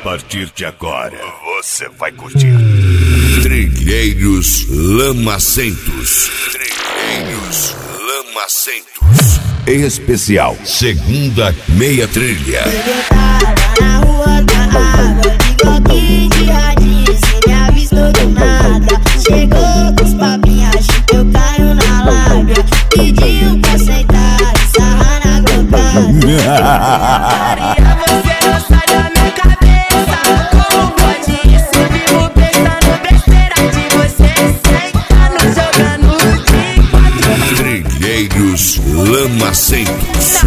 partir de agora, você vai curtir Trilheiros Lamacentos. Trilheiros Lamacentos. Em especial, segunda meia trilha. Na rua da água, bigodinho de radinho, cê me avistou do nada. Chegou com os papinhos, achei que eu caio na lábia. Pediu pra sentar e sarrar na Maria, você não sai da minha cabeça. Como pode isso? Vivo pensando besteira de você sentando, jogando de Trilheiros Lamacentos.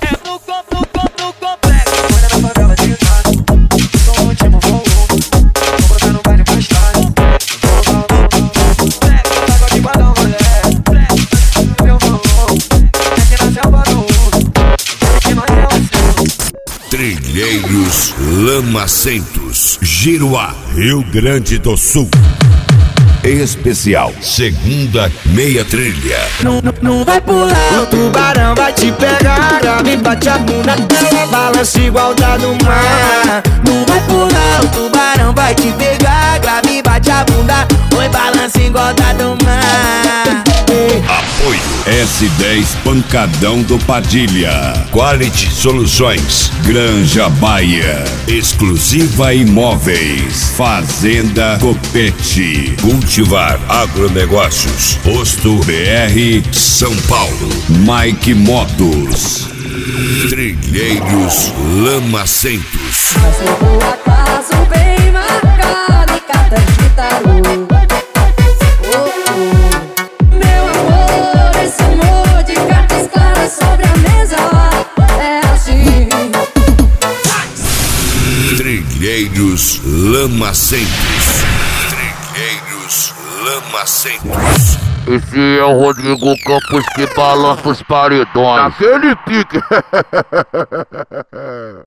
Trilheiros Lamacentos, Giruá, Rio Grande do Sul. Em especial, segunda meia trilha. Não vai pular, o tubarão vai te pegar. Me bate a bunda, ela balança igual da do mar. Não vai pular, o tubarão vai te pegar. Me bate a bunda, oi, balança igual da do mar. Apoio S10 Pancadão do Padilha. Quality Soluções, Granja Baia. Exclusiva Imóveis, Fazenda Copete. Cultivar Agronegócios, Posto BR São Paulo. Mike Motos. Trilheiros Lamacentos. Acaso bem marcado e carta de tarô. Meu amor, esse amor de cartas claras sobre a mesa é assim. Trilheiros Lamacentos. Trilheiros Lamacentos. Esse é o Rodrigo Campos que balança os paredões. Aquele pique.